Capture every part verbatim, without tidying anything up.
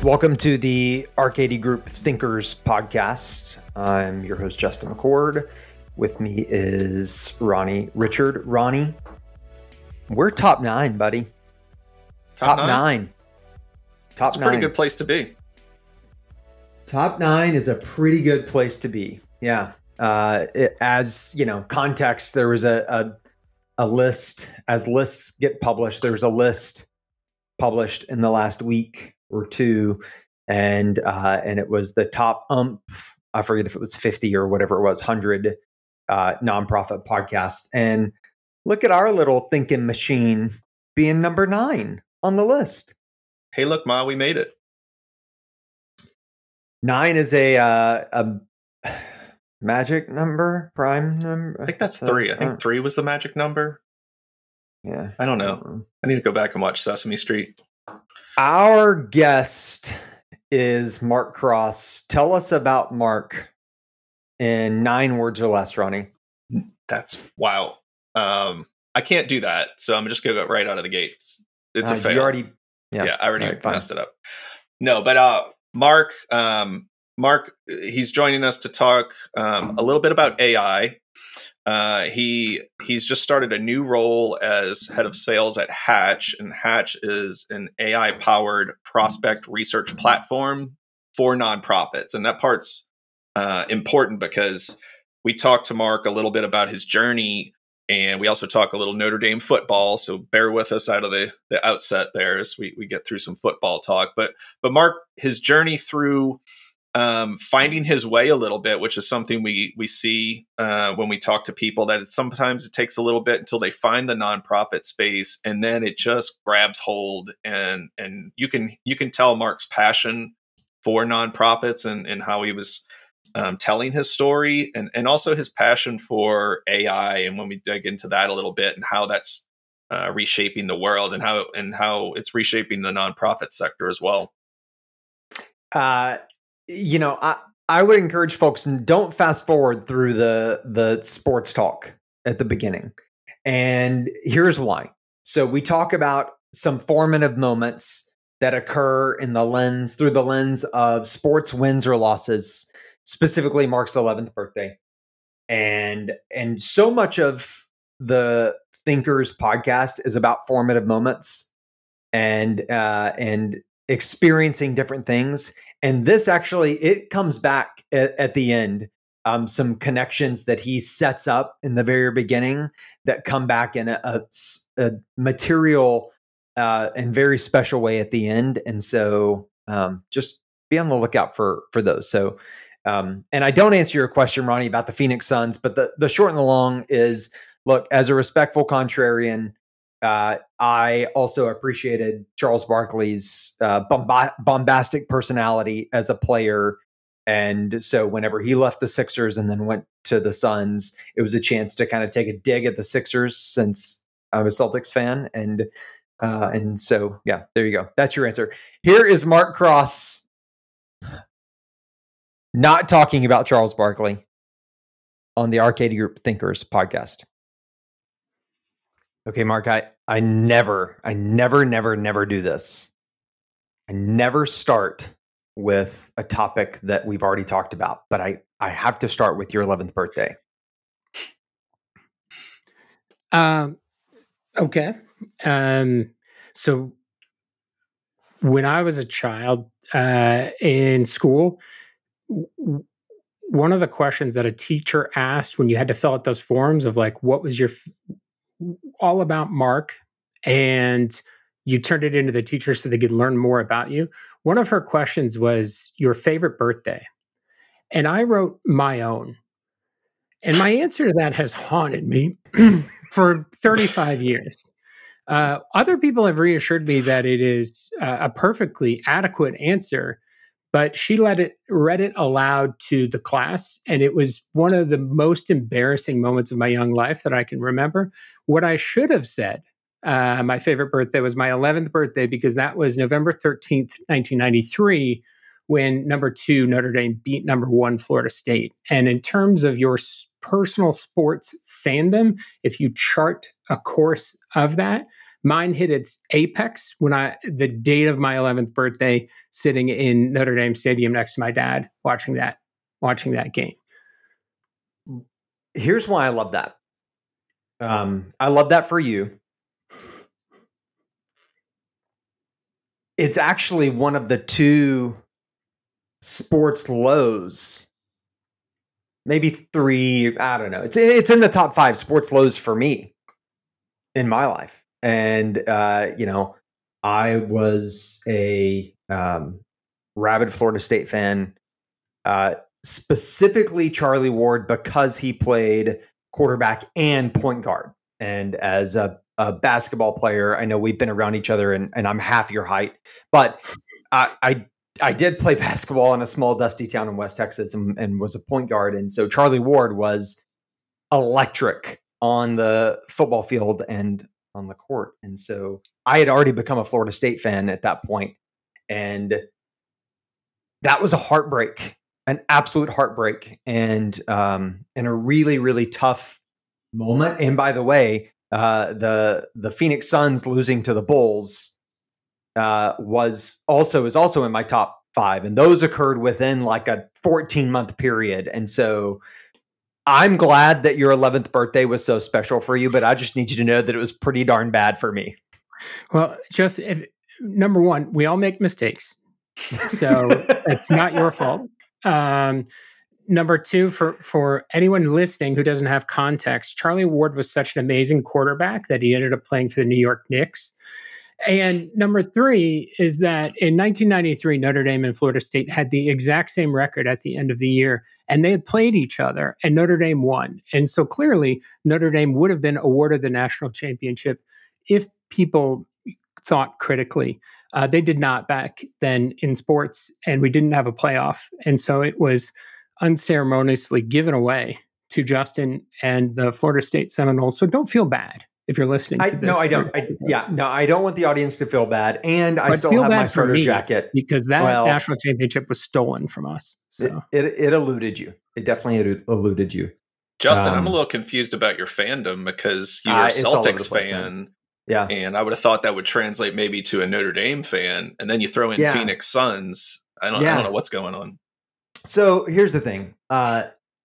Welcome to the Arcady Group Thinkers podcast. I'm your host, Justin McCord. With me is Ronnie Richard. Ronnie, we're top nine, buddy. Top, top nine? nine. Top It's a nine. pretty good place to be. Top nine is a pretty good place to be. Yeah. Uh, it, as you know, context, there was a, a a list. As lists get published, there was a list published in the last week or two, and uh, and it was the top ump. I forget if it was fifty or whatever it was, one hundred uh, nonprofit podcasts. And look at our little thinking machine being number nine on the list. Hey, look, Ma, we made it. Nine is a uh, a magic number, prime number. I think that's three. I think three was the magic number. Yeah, I don't know. I need to go back and watch Sesame Street. Our guest is Mark Cross. Tell us about Mark in nine words or less, Ronnie. That's wow. Um, I can't do that, so I'm just gonna go right out of the gates. It's uh, a fail. You already, yeah, yeah I already right, messed fine. it up. No, but uh, Mark, um, Mark, he's joining us to talk um, a little bit about A I. Uh, he he's just started a new role as head of sales at Hatch, and Hatch is an A I-powered prospect research platform for nonprofits, and that part's uh, important because we talked to Mark a little bit about his journey, and we also talk a little Notre Dame football. So bear with us out of the the outset there as we we get through some football talk. But but Mark, his journey through Um, finding his way a little bit, which is something we we see uh, when we talk to people, that it's, sometimes it takes a little bit until they find the nonprofit space, and then it just grabs hold. And and you can you can tell Mark's passion for nonprofits and and how he was um, telling his story, and and also his passion for A I. And when we dig into that a little bit, and how that's uh, reshaping the world, and how and how it's reshaping the nonprofit sector as well. Uh, You know, I, I would encourage folks, don't fast forward through the the sports talk at the beginning. And here's why. So we talk about some formative moments that occur in the lens, through the lens of sports wins or losses, specifically Mark's eleventh birthday. And and so much of the Thinkers podcast is about formative moments and uh, and experiencing different things. And this actually, it comes back at, at the end. Um, some connections that he sets up in the very beginning that come back in a, a, a material uh, and very special way at the end. And so um, just be on the lookout for for those. So, um, and I don't answer your question, Ronnie, about the Phoenix Suns, but the, the short and the long is, look, as a respectful contrarian, Uh, I also appreciated Charles Barkley's uh, bomba- bombastic personality as a player. And so whenever he left the Sixers and then went to the Suns, it was a chance to kind of take a dig at the Sixers since I'm a Celtics fan. And uh, and so, yeah, there you go. That's your answer. Here is Mark Cross not talking about Charles Barkley on the Arcady Group Thinkers podcast. Okay, Mark, I, I never, I never, never, never do this. I never start with a topic that we've already talked about, but I, I have to start with your eleventh birthday. Um, okay. Um, so when I was a child uh, in school, w- one of the questions that a teacher asked when you had to fill out those forms of like, what was your f- all about Mark, and you turned it into the teacher so they could learn more about you. One of her questions was your favorite birthday. And I wrote my own. And my answer to that has haunted me for thirty-five years. Uh, other people have reassured me that it is uh, a perfectly adequate answer, but she let it read it aloud to the class, and it was one of the most embarrassing moments of my young life that I can remember. What I should have said, uh, my favorite birthday was my eleventh birthday, because that was November thirteenth, nineteen ninety-three, when number two Notre Dame beat number one Florida State. And in terms of your personal sports fandom, if you chart a course of that, Mine hit its apex when I, the date of my eleventh birthday, sitting in Notre Dame Stadium next to my dad, watching that, watching that game. Here's why I love that. Um, I love that for you. It's actually one of the two sports lows, maybe three. I don't know. It's it's in the top five sports lows for me in my life. And uh, you know, I was a um, rabid Florida State fan, uh, specifically Charlie Ward, because he played quarterback and point guard. And as a, a basketball player, I know we've been around each other, and, and I'm half your height, but I, I I did play basketball in a small dusty town in West Texas, and, and was a point guard. And so Charlie Ward was electric on the football field and on the court. And so I had already become a Florida State fan at that point, and that was a heartbreak, an absolute heartbreak, and um, and a really, really tough moment. And by the way, uh, the the Phoenix Suns losing to the Bulls uh, was also is also in my top five, and those occurred within like a fourteen month period. And so I'm glad that your eleventh birthday was so special for you, but I just need you to know that it was pretty darn bad for me. Well, just if, number one, we all make mistakes, so it's not your fault. Um, number two, for, for anyone listening who doesn't have context, Charlie Ward was such an amazing quarterback that he ended up playing for the New York Knicks. And number three is that in nineteen ninety-three, Notre Dame and Florida State had the exact same record at the end of the year, and they had played each other, and Notre Dame won. And so clearly, Notre Dame would have been awarded the national championship if people thought critically. Uh, they did not back then in sports, and we didn't have a playoff. And so it was unceremoniously given away to Justin and the Florida State Seminoles. So don't feel bad if you're listening to I, this. No, I don't. I, yeah, no, I don't want the audience to feel bad. And I But still feel have bad my for starter me, jacket. because that Well, national championship was stolen from us. So It, it, it eluded you. It definitely eluded you. Justin, Um, I'm a little confused about your fandom, because you're uh, a it's all over Celtics the place, fan. man. Yeah. And I would have thought that would translate maybe to a Notre Dame fan. And then you throw in Yeah. Phoenix Suns. I don't, Yeah. I don't know what's going on. So here's the thing. Uh,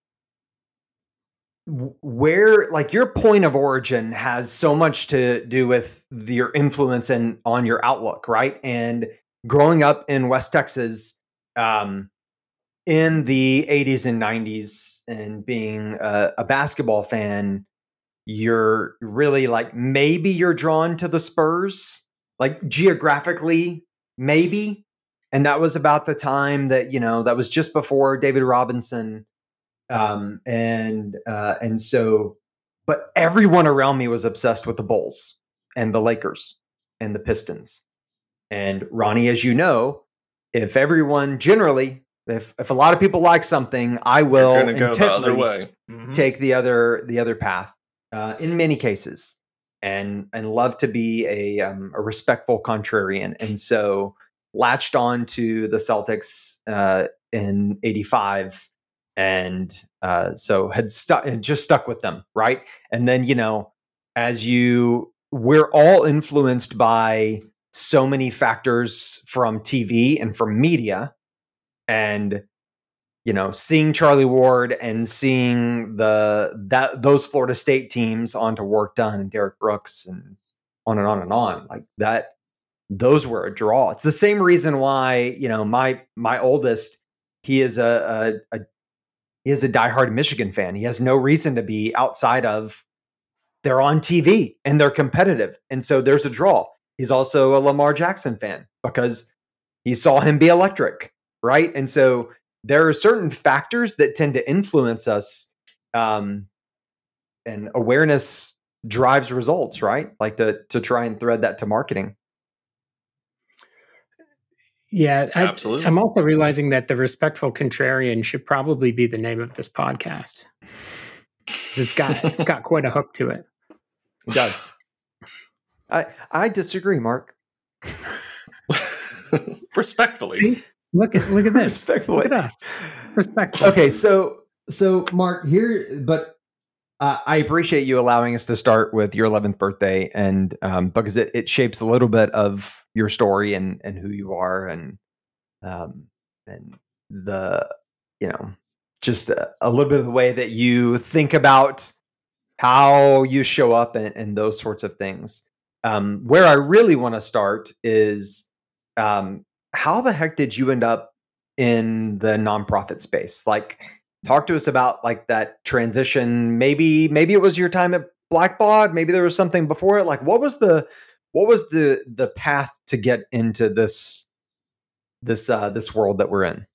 where, like, your point of origin has so much to do with the, your influence and on your outlook, right? And growing up in West Texas, um, in the eighties and nineties, and being a, a basketball fan, you're really like, maybe you're drawn to the Spurs, like geographically, maybe. And that was about the time that, you know, that was just before David Robinson. Um, and, uh, and so, but everyone around me was obsessed with the Bulls and the Lakers and the Pistons. And Ronnie, as you know, if everyone generally, if, if a lot of people like something, I will You're gonna go the other intently way. Mhm. take the other, the other path, uh, in many cases, and, and love to be a, um, a respectful contrarian. And so latched on to the Celtics, uh, in eighty-five. And uh, so had stuck and just stuck with them, right? And then, you know, as you, we're all influenced by so many factors from T V and from media, and you know, seeing Charlie Ward and seeing the that those Florida State teams on to Work Done and Derek Brooks and on and on and on, like that, those were a draw. It's the same reason why, you know, my my oldest, he is a, a, a He is a diehard Michigan fan. He has no reason to be outside of, they're on T V and they're competitive. And so there's a draw. He's also a Lamar Jackson fan because he saw him be electric, right? And so there are certain factors that tend to influence us, um, and awareness drives results, right? Like to, to try and thread that to marketing. yeah, I, Absolutely. I'm also realizing that the Respectful Contrarian should probably be the name of this podcast. It's got it's got quite a hook to it. It does. I I disagree, Mark. Respectfully. See, look at look at this. Respectfully. Look at us. Respectful. Okay, so so Mark, here, but Uh, I appreciate you allowing us to start with your eleventh birthday, and um, because it, it shapes a little bit of your story and and who you are, and um, and the you know just a, a little bit of the way that you think about how you show up and, and those sorts of things. Um, where I really want to start is um, how the heck did you end up in the nonprofit space? Like, talk to us about like that transition. Maybe maybe it was your time at Blackbaud. Maybe there was something before it. Like, what was the what was the the path to get into this this uh, this world that we're in?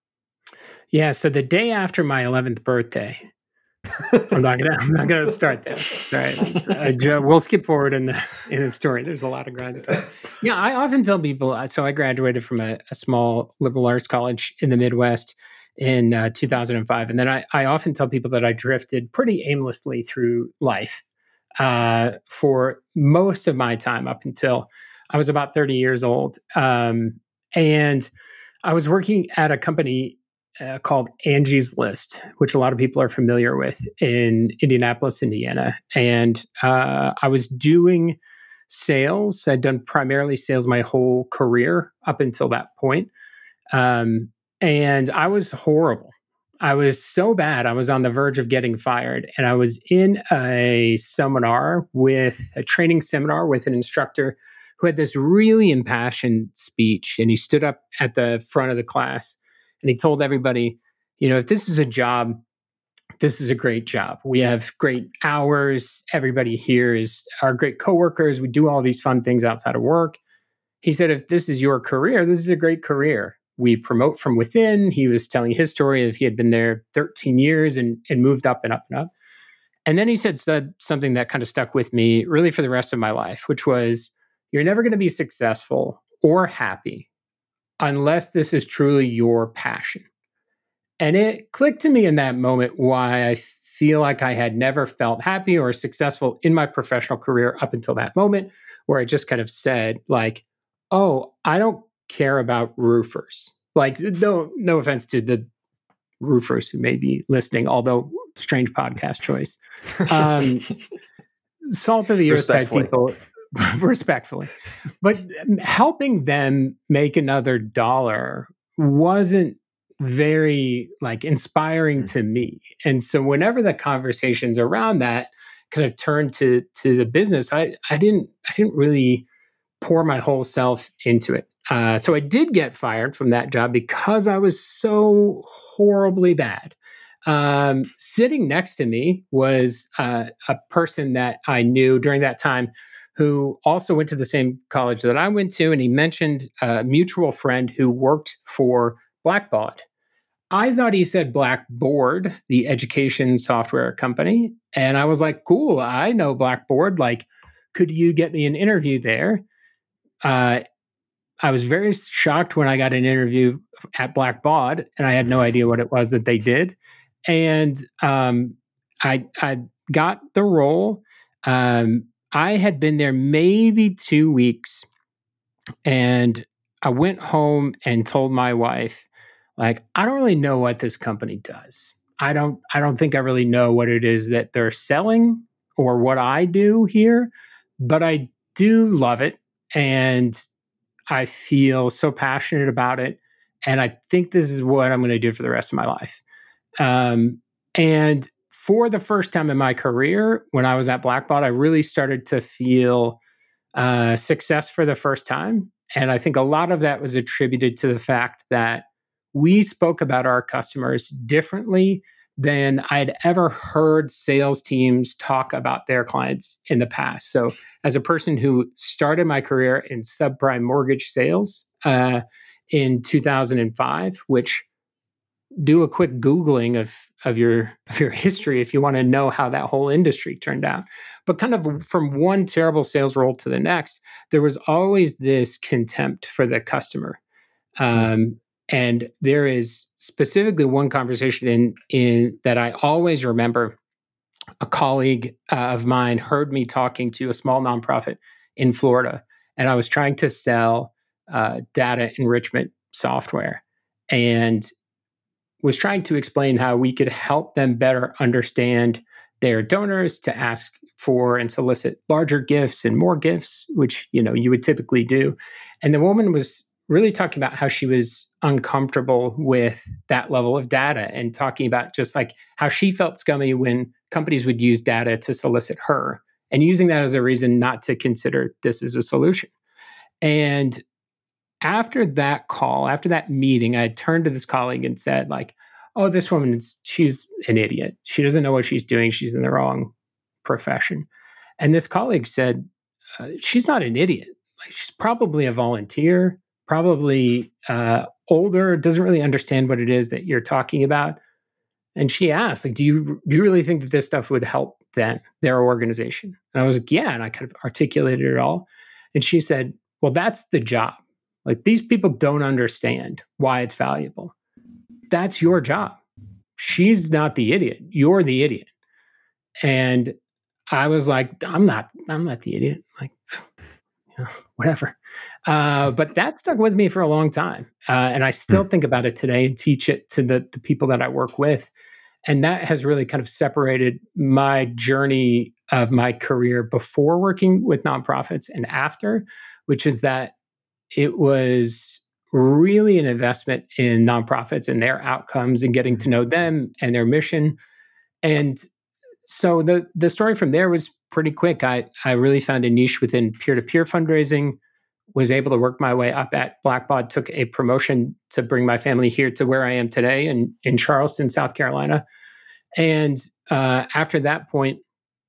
Yeah. So the day after my eleventh birthday, I'm not gonna. I'm not gonna start there. Right. Uh, Joe, we'll skip forward in the in the story. There's a lot of ground. Yeah, I often tell people. So I graduated from a, a small liberal arts college in the Midwest in uh, two thousand five, and then I, I often tell people that I drifted pretty aimlessly through life uh, for most of my time up until I was about thirty years old, um, and I was working at a company uh, called Angie's List, which a lot of people are familiar with in Indianapolis, Indiana. And uh, I was doing sales. I'd done primarily sales my whole career up until that point. Um, and I was horrible. I was so bad. I was on the verge of getting fired. And I was in a seminar with a training seminar with an instructor who had this really impassioned speech. And he stood up at the front of the class and he told everybody, you know, if this is a job, this is a great job. We have great hours. Everybody here is our great coworkers. We do all these fun things outside of work. He said, if this is your career, this is a great career. We promote from within. He was telling his story of he had been there thirteen years and, and moved up and up and up. And then he said, said something that kind of stuck with me really for the rest of my life, which was, you're never going to be successful or happy unless this is truly your passion. And it clicked to me in that moment why I feel like I had never felt happy or successful in my professional career up until that moment, where I just kind of said, like, oh, I don't care about roofers. Like, no, no offense to the roofers who may be listening, although strange podcast choice. Um, salt of the earth type people, respectfully. But helping them make another dollar wasn't very like inspiring to me. And so whenever the conversations around that kind of turned to to the business, I I didn't I didn't really pour my whole self into it. Uh, so I did get fired from that job because I was so horribly bad. Um, sitting next to me was uh, a person that I knew during that time who also went to the same college that I went to. And he mentioned a mutual friend who worked for Blackbaud. I thought he said Blackboard, the education software company. And I was like, cool, I know Blackboard. Like, could you get me an interview there? Uh, I was very shocked when I got an interview at Blackbaud, and I had no idea what it was that they did. And um, I, I got the role. Um, I had been there maybe two weeks, and I went home and told my wife, like, I don't really know what this company does. I don't. I don't think I really know what it is that they're selling or what I do here, but I do love it, and I feel so passionate about it. And I think this is what I'm going to do for the rest of my life. Um, and for the first time in my career, when I was at Blackbaud, I really started to feel uh, success for the first time. And I think a lot of that was attributed to the fact that we spoke about our customers differently than I'd ever heard sales teams talk about their clients in the past. So, as a person who started my career in subprime mortgage sales uh, in two thousand five, which do a quick Googling of of your of your history if you want to know how that whole industry turned out. But kind of from one terrible sales role to the next, there was always this contempt for the customer. Um, and there is specifically one conversation in in that I always remember. A colleague uh, of mine heard me talking to a small nonprofit in Florida, and I was trying to sell uh, data enrichment software, and was trying to explain how we could help them better understand their donors to ask for and solicit larger gifts and more gifts, which, you know, you would typically do. And the woman was really talking about how she was uncomfortable with that level of data and talking about just like how she felt scummy when companies would use data to solicit her and using that as a reason not to consider this as a solution. And after that call, after that meeting, I turned to this colleague and said, like, oh, this woman, is, she's an idiot. She doesn't know what she's doing. She's in the wrong profession. And this colleague said, uh, she's not an idiot. Like, she's probably a volunteer, probably uh, older, doesn't really understand what it is that you're talking about. And she asked, like, do you do you really think that this stuff would help them, their organization? And I was like, yeah. And I kind of articulated it all. And she said, well, that's the job. Like, these people don't understand why it's valuable. That's your job. She's not the idiot. You're the idiot. And I was like, I'm not, I'm not the idiot. Like, you know, whatever. Uh, but that stuck with me for a long time. Uh, and I still think about it today and teach it to the, the people that I work with. And that has really kind of separated my journey of my career before working with nonprofits and after, which is that it was really an investment in nonprofits and their outcomes and getting to know them and their mission. And so the the story from there was pretty quick. I, I really found a niche within peer-to-peer fundraising, was able to work my way up at Blackbaud, took a promotion to bring my family here to where I am today in, in Charleston, South Carolina. And uh, after that point,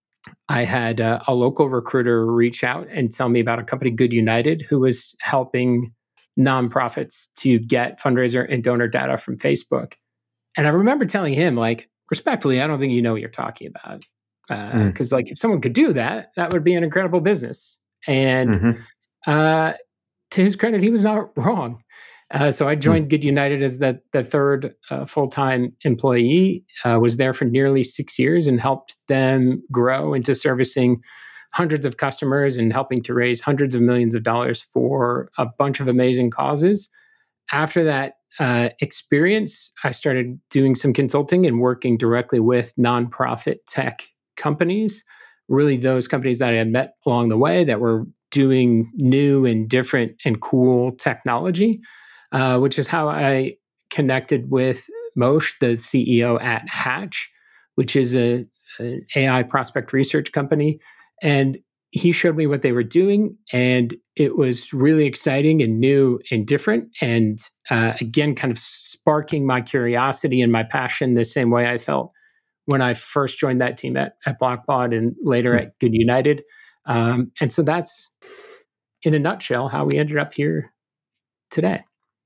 I had uh, a local recruiter reach out and tell me about a company, Good United, who was helping nonprofits to get fundraiser and donor data from Facebook. And I remember telling him, like, respectfully, I don't think you know what you're talking about. Because, uh, mm. like, if someone could do that, that would be an incredible business. And mm-hmm. uh, to his credit, he was not wrong. Uh, so I joined mm. Good United as the, the third uh, full-time employee, uh, was there for nearly six years and helped them grow into servicing hundreds of customers and helping to raise hundreds of millions of dollars for a bunch of amazing causes. After that uh, experience, I started doing some consulting and working directly with nonprofit tech companies, really those companies that I had met along the way that were doing new and different and cool technology. Uh, which is how I connected with Moshe, the C E O at Hatch, which is a, an A I prospect research company. And he showed me what they were doing. And it was really exciting and new and different. And uh, again, kind of sparking my curiosity and my passion the same way I felt when I first joined that team at, at Blackbaud and later hmm. at Good United. Um, and so that's, in a nutshell, how we ended up here today.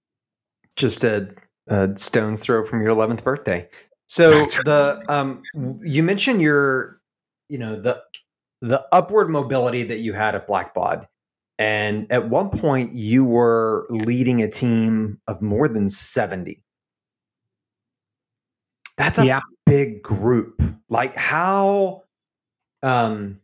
Just a, a stone's throw from your eleventh birthday. So the um, you mentioned your, you know, the the upward mobility that you had at Blackbaud, and at one point you were leading a team of more than seventy. That's a yeah. big group. Like how, um,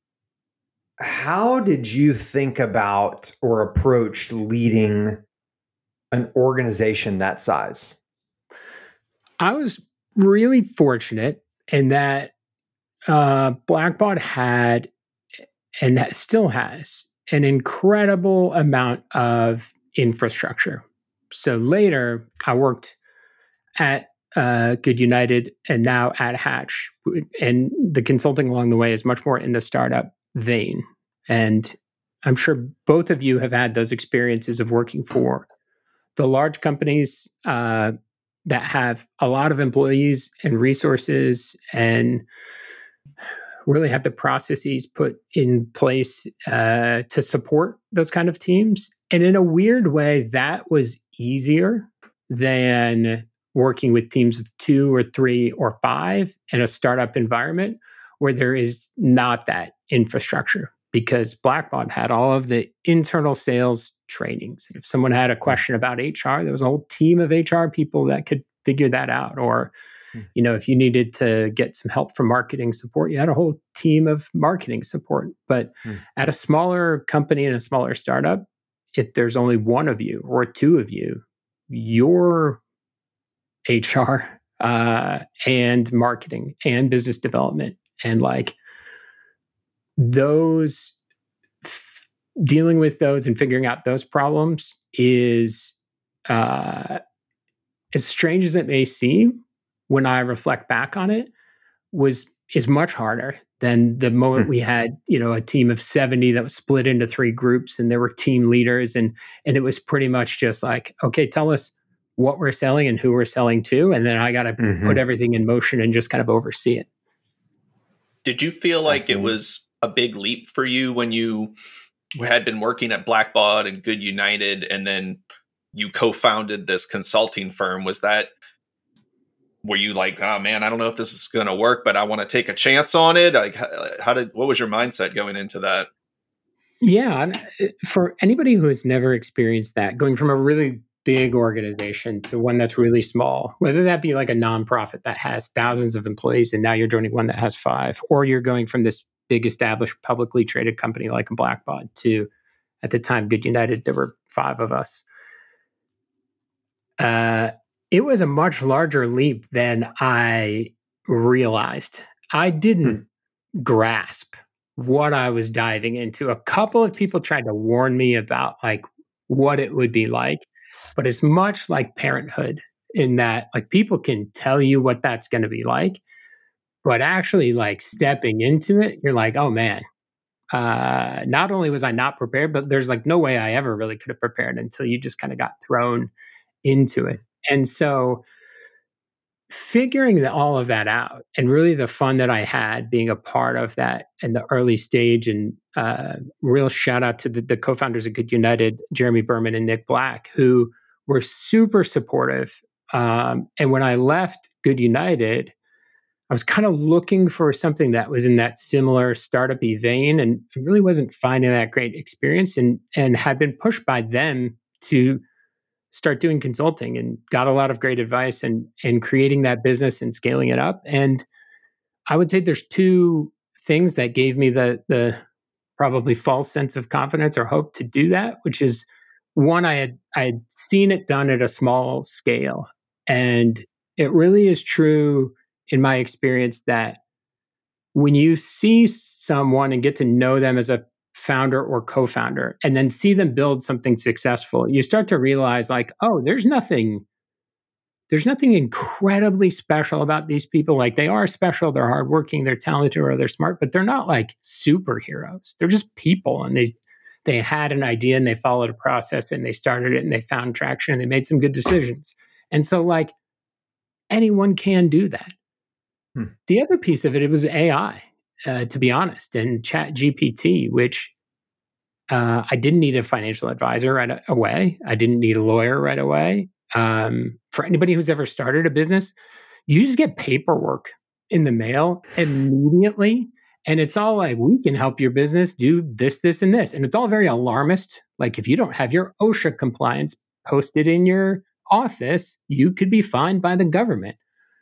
how did you think about or approach leading an organization that size? I was really fortunate in that uh, Blackbaud had and still has an incredible amount of infrastructure. So later, I worked at uh, Good United and now at Hatch, and the consulting along the way is much more in the startup vein. And I'm sure both of you have had those experiences of working for the large companies uh, that have a lot of employees and resources and really have the processes put in place uh, to support those kind of teams. And in a weird way, that was easier than working with teams of two or three or five in a startup environment where there is not that infrastructure, because Blackbaud had all of the internal sales trainings. If someone had a question about H R, there was a whole team of H R people that could figure that out. Or, mm. you know, if you needed to get some help from marketing support, you had a whole team of marketing support. But mm. at a smaller company and a smaller startup, if there's only one of you or two of you, your H R uh, and marketing and business development. And like those, f- dealing with those and figuring out those problems is, uh, as strange as it may seem, when I reflect back on it, was is much harder than the moment Hmm. we had, you know, a team of seventy that was split into three groups, and there were team leaders, and and it was pretty much just like, okay, tell us what we're selling and who we're selling to, and then I got to put Hmm. everything in motion and just kind of oversee it. Did you feel like it Fascinating. was a big leap for you when you had been working at Blackbaud and Good United, and then you co-founded this consulting firm? Was that, were you like, oh man, I don't know if this is going to work, but I want to take a chance on it? Like, how did, what was your mindset going into that? Yeah, and uh, for anybody who has never experienced that, going from a really big organization to one that's really small, whether that be like a nonprofit that has thousands of employees and now you're joining one that has five, or you're going from this big established publicly traded company like a Blackbaud to, at the time, Good United, there were five of us. Uh, it was a much larger leap than I realized. I didn't grasp what I was diving into. A couple of people tried to warn me about like what it would be like, but it's much like parenthood in that like people can tell you what that's going to be like, but actually like stepping into it, you're like, oh man, uh, not only was I not prepared, but there's like no way I ever really could have prepared until you just kind of got thrown into it. And so figuring the, all of that out, and really the fun that I had being a part of that in the early stage, and uh, real shout out to the, the co-founders of Good United, Jeremy Berman and Nick Black, who were super supportive. Um, and when I left Good United, I was kind of looking for something that was in that similar startup-y vein, and I really wasn't finding that great experience, and and had been pushed by them to start doing consulting, and got a lot of great advice and and creating that business and scaling it up. And I would say there's two things that gave me the the probably false sense of confidence or hope to do that, which is one, I had I had seen it done at a small scale. And it really is true in my experience that when you see someone and get to know them as a founder or co-founder and then see them build something successful, you start to realize like, oh, there's nothing there's nothing incredibly special about these people. Like they are special, they're hardworking, they're talented, or they're smart, but they're not like superheroes. They're just people, and they they had an idea and they followed a process and they started it and they found traction and they made some good decisions. And so like anyone can do that. Hmm. The other piece of it, it was A I, uh, to be honest, and Chat G P T, which uh, I didn't need a financial advisor right away. I didn't need a lawyer right away. Um, for anybody who's ever started a business, you just get paperwork in the mail immediately. And it's all like, we can help your business do this, this, and this. And it's all very alarmist. Like if you don't have your OSHA compliance posted in your office, you could be fined by the government.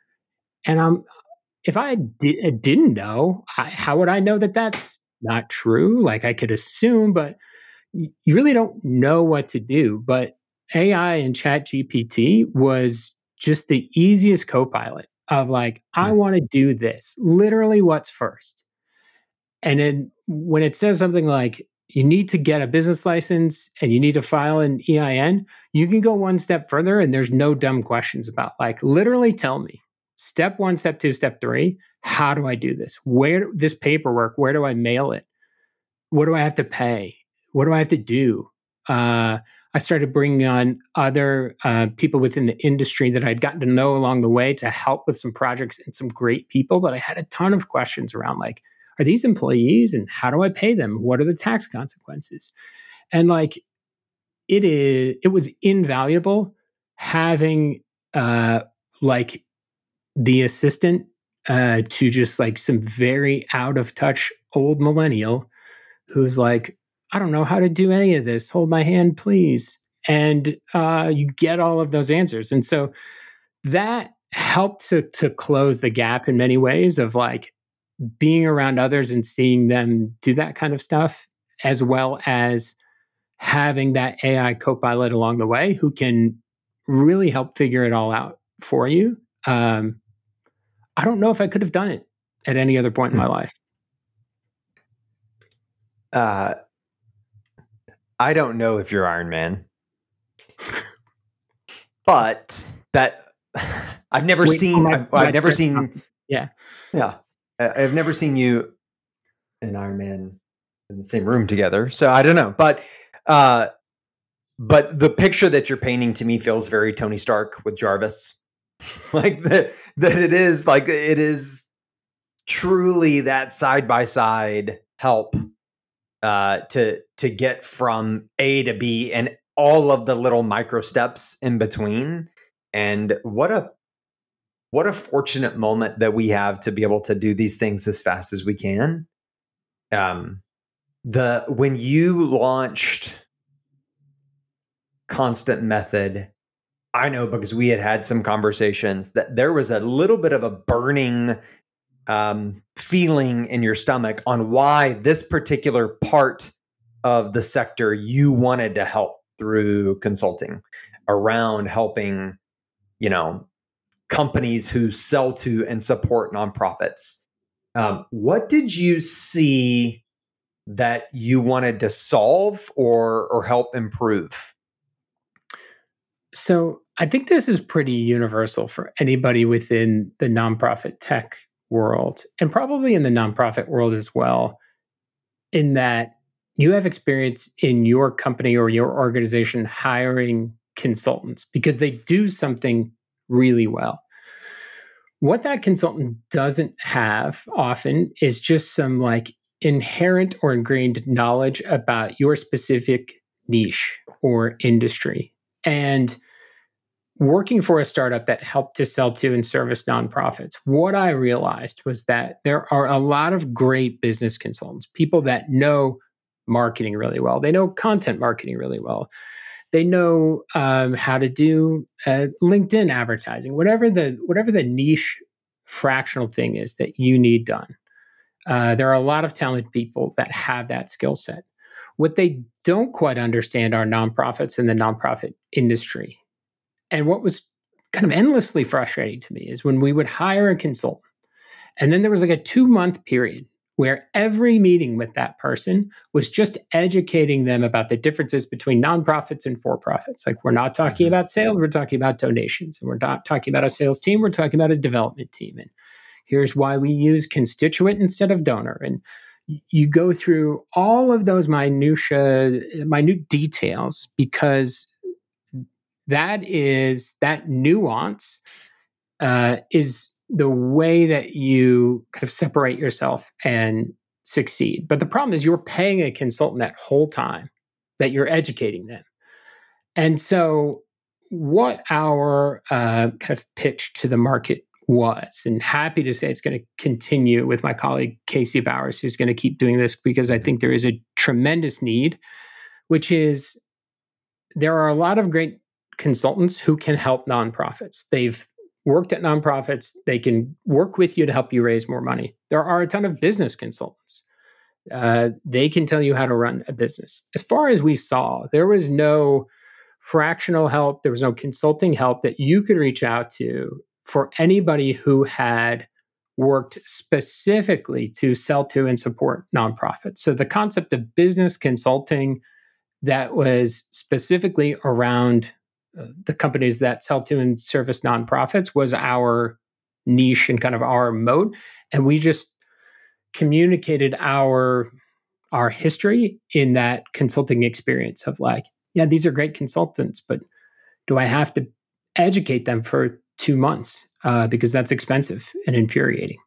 And I'm, if I di- didn't know, I, how would I know that that's not true? Like I could assume, but y- you really don't know what to do. But A I and Chat G P T was just the easiest co-pilot of like, I Hmm. want to do this. Literally, what's first? And then when it says something like, you need to get a business license and you need to file an E I N, you can go one step further and there's no dumb questions about like, literally tell me step one, step two, step three, how do I do this? Where this paperwork, where do I mail it? What do I have to pay? What do I have to do? Uh, I started bringing on other uh, people within the industry that I'd gotten to know along the way to help with some projects and some great people. But I had a ton of questions around like, are these employees and how do I pay them? What are the tax consequences? And like, it is, it was invaluable having uh, like the assistant uh, to just like some very out of touch old millennial who's like, I don't know how to do any of this. Hold my hand, please. And uh, you get all of those answers. And so that helped to to close the gap in many ways of like being around others and seeing them do that kind of stuff, as well as having that A I co-pilot along the way who can really help figure it all out for you. Um, I don't know if I could have done it at any other point in my life. Uh, I don't know if you're Iron Man, but that I've never Wait, seen. my- I've, my I've never press seen. conference. Yeah. Yeah, I- I've never seen you and Iron Man in the same room together, so I don't know. But, uh, but the picture that you're painting to me feels very Tony Stark with Jarvis, like that. That it is like it is truly that side by side help uh, to to get from A to B and all of the little micro steps in between. And what a what a fortunate moment that we have to be able to do these things as fast as we can. Um, the when you launched Constant Method, I know because we had had some conversations that there was a little bit of a burning um, feeling in your stomach on why this particular part of the sector you wanted to help through consulting around helping, you know, companies who sell to and support nonprofits. Um, what did you see that you wanted to solve or or help improve? So I think this is pretty universal for anybody within the nonprofit tech world, and probably in the nonprofit world as well, in that you have experience in your company or your organization hiring consultants because they do something really well. What that consultant doesn't have often is just some like inherent or ingrained knowledge about your specific niche or industry. And working for a startup that helped to sell to and service nonprofits, what I realized was that there are a lot of great business consultants, people that know marketing really well. They know content marketing really well. They know um, how to do uh, LinkedIn advertising, whatever the whatever the niche fractional thing is that you need done. Uh, there are a lot of talented people that have that skill set. What they don't quite understand are nonprofits and the nonprofit industry. And what was kind of endlessly frustrating to me is when we would hire a consultant, and then there was like a two month period where every meeting with that person was just educating them about the differences between nonprofits and for profits. Like, we're not talking Mhm. about sales, we're talking about donations. And we're not talking about a sales team, we're talking about a development team. And here's why we use constituent instead of donor. And you go through all of those minutia, minute details, because that is that nuance uh, is the way that you kind of separate yourself and succeed. But the problem is you're paying a consultant that whole time that you're educating them. And so what our uh, kind of pitch to the market was, and happy to say it's going to continue with my colleague Casey Bowers, who's going to keep doing this because I think there is a tremendous need, which is there are a lot of great consultants who can help nonprofits. They've worked at nonprofits. They can work with you to help you raise more money. There are a ton of business consultants. Uh, they can tell you how to run a business. As far as we saw, there was no fractional help. There was no consulting help that you could reach out to for anybody who had worked specifically to sell to and support nonprofits. So the concept of business consulting that was specifically around uh, the companies that sell to and service nonprofits was our niche and kind of our moat. And we just communicated our our history in that consulting experience of like, yeah, these are great consultants, but do I have to educate them for two months? Uh, because that's expensive and infuriating.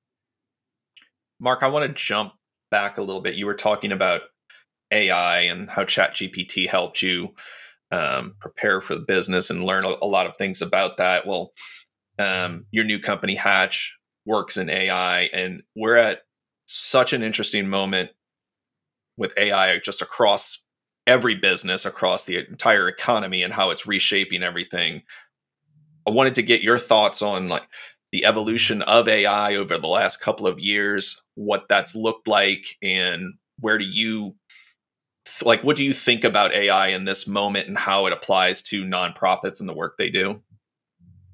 Mark, I want to jump back a little bit. You were talking about A I and how ChatGPT helped you um, prepare for the business and learn a, a lot of things about that. Well, um, your new company Hatch works in A I, and we're at such an interesting moment with A I just across every business, across the entire economy, and how it's reshaping everything. I wanted to get your thoughts on like the evolution of A I over the last couple of years, what that's looked like, and where do you like what do you think about A I in this moment and how it applies to nonprofits and the work they do?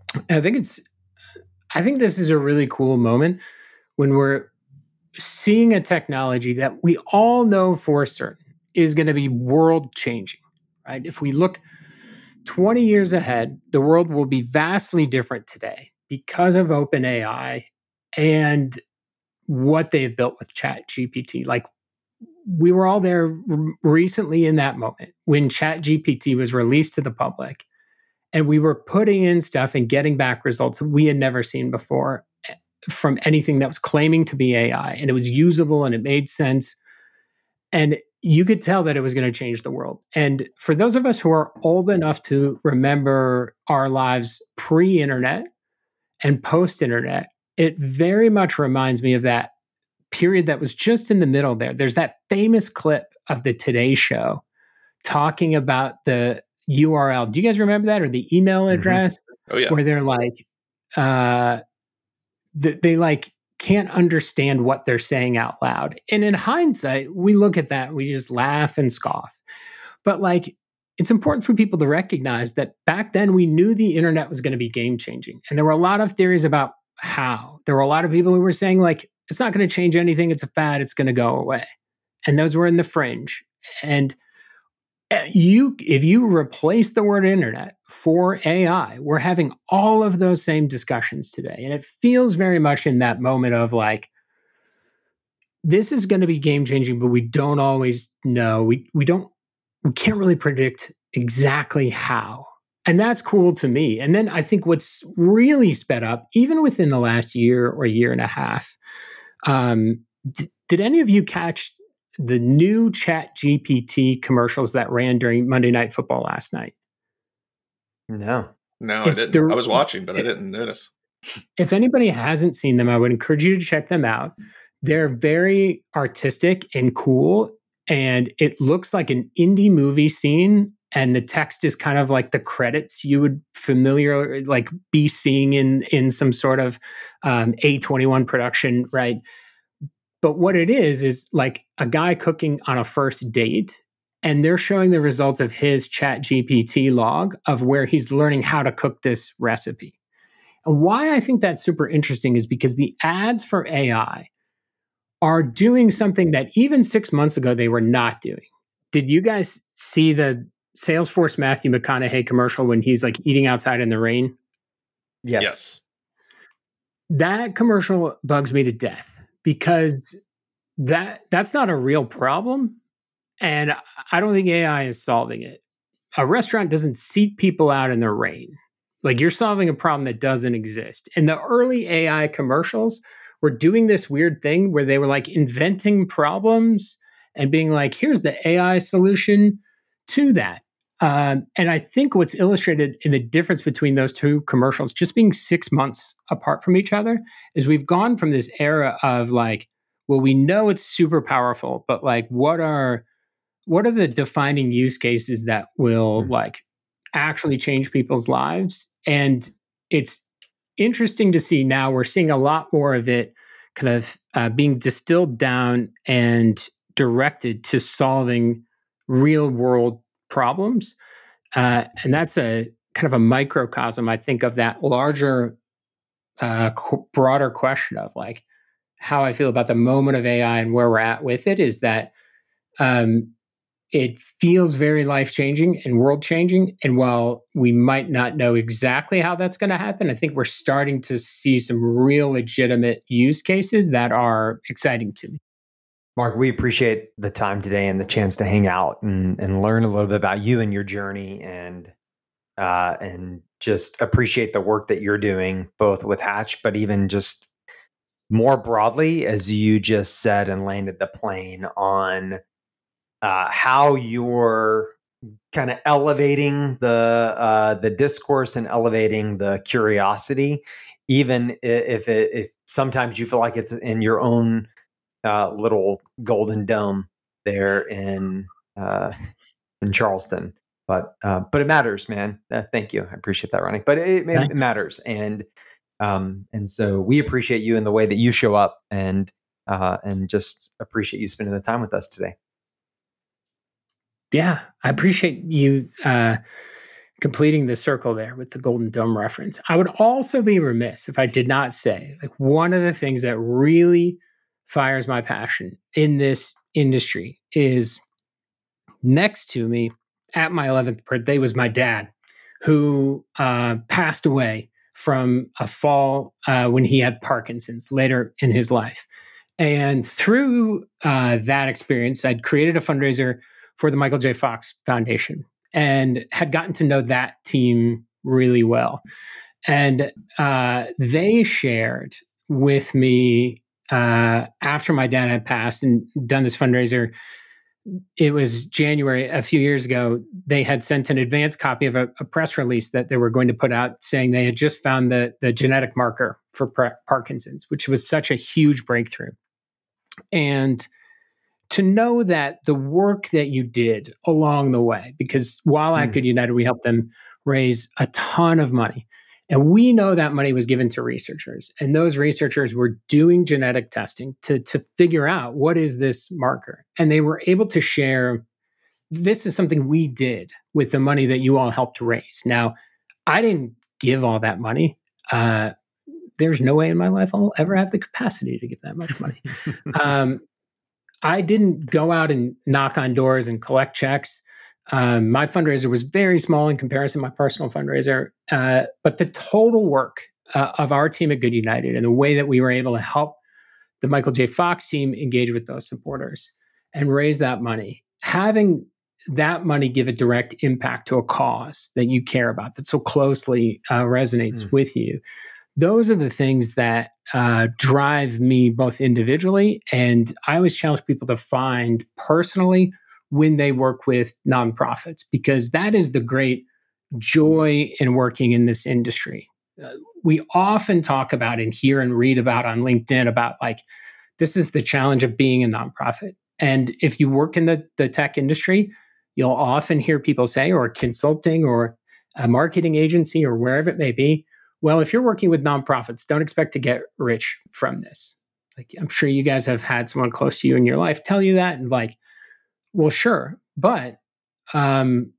I think it's, I think this is a really cool moment when we're seeing a technology that we all know for certain is going to be world changing, right? If we look twenty years ahead, the world will be vastly different today because of OpenAI and what they've built with ChatGPT. Like, we were all there r- recently in that moment when ChatGPT was released to the public, and we were putting in stuff and getting back results that we had never seen before from anything that was claiming to be A I, and it was usable and it made sense. And you could tell that it was going to change the world. And for those of us who are old enough to remember our lives pre internet and post internet, it very much reminds me of that period that was just in the middle there. There's that famous clip of the Today Show talking about the U R L. Do you guys remember that, or the email address? Mm-hmm. Oh yeah, where they're like, uh, they, they like can't understand what they're saying out loud. And in hindsight, we look at that, we just laugh and scoff. But like, it's important for people to recognize that back then we knew the internet was going to be game changing, and there were a lot of theories about how. There were a lot of people who were saying like, it's not going to change anything, it's a fad, it's going to go away. And those were in the fringe. And you, if you replace the word internet for A I, we're having all of those same discussions today. And it feels very much in that moment of like, this is going to be game changing, but we don't always know. We we don't we can't really predict exactly how. And that's cool to me. And then I think what's really sped up, even within the last year or year and a half, um, d- did any of you catch the new Chat G P T commercials that ran during Monday Night Football last night? No. No, it's I didn't. The, I was watching, but I didn't notice. If anybody hasn't seen them, I would encourage you to check them out. They're very artistic and cool, and it looks like an indie movie scene, and the text is kind of like the credits you would familiar like be seeing in in some sort of um, A twenty-one production, right? But what it is is like a guy cooking on a first date, and they're showing the results of his Chat G P T log of where he's learning how to cook this recipe. And why I think that's super interesting is because the ads for A I are doing something that even six months ago they were not doing. Did you guys see the Salesforce Matthew McConaughey commercial when he's like eating outside in the rain? Yes. yes. That commercial bugs me to death because that that's not a real problem. And I don't think A I is solving it. A restaurant doesn't seat people out in the rain. Like, you're solving a problem that doesn't exist. And the early A I commercials were doing this weird thing where they were like inventing problems and being like, here's the A I solution to that. Um, and I think what's illustrated in the difference between those two commercials, just being six months apart from each other, is we've gone from this era of like, well, we know it's super powerful, but like, what are what are the defining use cases that will mm-hmm. like actually change people's lives? And it's interesting to see now we're seeing a lot more of it kind of uh, being distilled down and directed to solving real world problems. Uh, and that's a kind of a microcosm, I think, of that larger, uh, qu- broader question of like how I feel about the moment of A I and where we're at with it is that um, it feels very life-changing and world-changing. And while we might not know exactly how that's going to happen, I think we're starting to see some real legitimate use cases that are exciting to me. Mark, we appreciate the time today and the chance to hang out and, and learn a little bit about you and your journey, and uh, and just appreciate the work that you're doing, both with Hatch, but even just more broadly, as you just said and landed the plane on uh, how you're kind of elevating the uh, the discourse and elevating the curiosity, even if it, if sometimes you feel like it's in your own uh, little golden dome there in uh, in Charleston. But uh, but it matters, man. Uh, thank you. I appreciate that, Ronnie. But it, it, it matters, and um, and so we appreciate you in the way that you show up, and uh, and just appreciate you spending the time with us today. Yeah, I appreciate you uh, completing the circle there with the Golden Dome reference, I would also be remiss if I did not say, like, one of the things that really fires my passion in this industry is next to me at my eleventh birthday was my dad, who uh, passed away from a fall uh, when he had Parkinson's later in his life. And through uh, that experience, I'd created a fundraiser for the Michael J. Fox Foundation and had gotten to know that team really well. And uh, they shared with me uh, after my dad had passed and done this fundraiser. It was January a few years ago. They had sent an advanced copy of a, a press release that they were going to put out saying they had just found the, the genetic marker for pre- Parkinson's, which was such a huge breakthrough. And to know that the work that you did along the way, because while mm. at Good United, we helped them raise a ton of money. And we know that money was given to researchers. And those researchers were doing genetic testing to, to figure out what is this marker. And they were able to share, this is something we did with the money that you all helped raise. Now, I didn't give all that money. Uh, there's no way in my life I'll ever have the capacity to give that much money. um, I didn't go out and knock on doors and collect checks. Um, my fundraiser was very small in comparison to my personal fundraiser. Uh, but the total work uh, of our team at Good United and the way that we were able to help the Michael J. Fox team engage with those supporters and raise that money, having that money give a direct impact to a cause that you care about, that so closely uh, resonates mm. with you. Those are the things that uh, drive me both individually, and I always challenge people to find personally when they work with nonprofits, because that is the great joy in working in this industry. Uh, we often talk about and hear and read about on LinkedIn about, like, this is the challenge of being a nonprofit. And if you work in the, the tech industry, you'll often hear people say, or consulting or a marketing agency or wherever it may be, well, if you're working with nonprofits, don't expect to get rich from this. Like, I'm sure you guys have had someone close to you in your life tell you that, and like, well, sure. But um,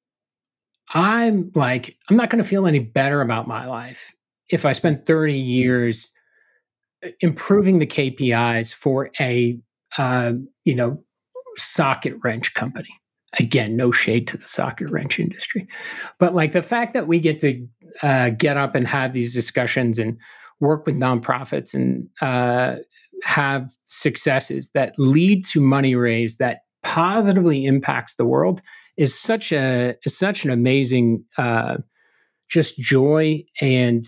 I'm like, I'm not going to feel any better about my life if I spend thirty years improving the K P Is for a, uh, you know, socket wrench company. Again, no shade to the socket wrench industry. But like, the fact that we get to uh, get up and have these discussions and work with nonprofits and uh, have successes that lead to money raised that positively impacts the world is such a is such an amazing uh, just joy, and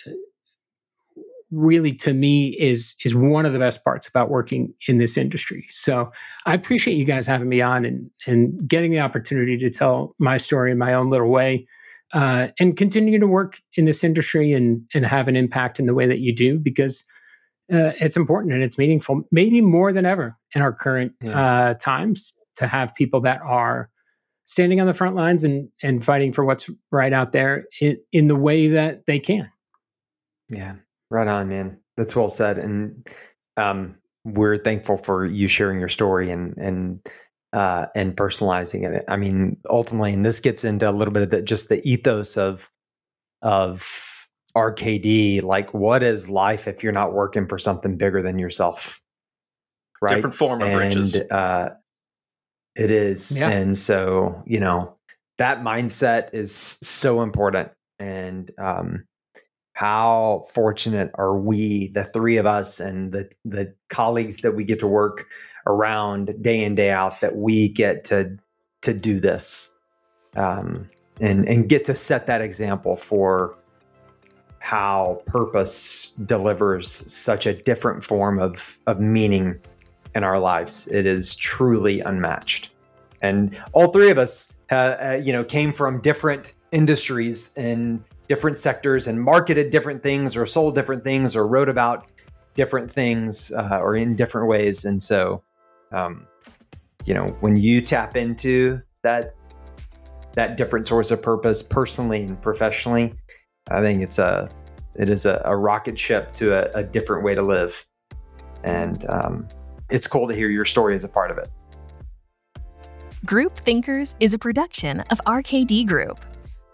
really, to me, is is one of the best parts about working in this industry. So I appreciate you guys having me on and and getting the opportunity to tell my story in my own little way, uh, and continue to work in this industry and and have an impact in the way that you do, because Uh, it's important and it's meaningful, maybe more than ever in our current yeah. uh, times, to have people that are standing on the front lines and and fighting for what's right out there in, in the way that they can. Yeah, right on, man. That's well said. And um, we're thankful for you sharing your story and and uh, and personalizing it. I mean, ultimately, and this gets into a little bit of the, just the ethos of of R K D, like, what is life if you're not working for something bigger than yourself? Right. Different form of and, riches. Uh, it is. Yeah. And so, you know, that mindset is so important. And um, how fortunate are we, the three of us and the, the colleagues that we get to work around day in, day out, that we get to, to do this um, and, and get to set that example for how purpose delivers such a different form of, of meaning in our lives. It is truly unmatched. And all three of us, uh, uh, you know, came from different industries and different sectors and marketed different things or sold different things or wrote about different things uh, or in different ways. And so, um, you know, when you tap into that, that different source of purpose personally and professionally, I think it's a, it is a, a rocket ship to a, a different way to live. And um, it's cool to hear your story as a part of it. Group Thinkers is a production of R K D Group.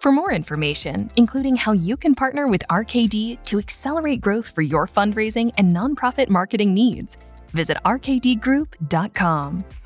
For more information, including how you can partner with R K D to accelerate growth for your fundraising and nonprofit marketing needs, visit r k d group dot com.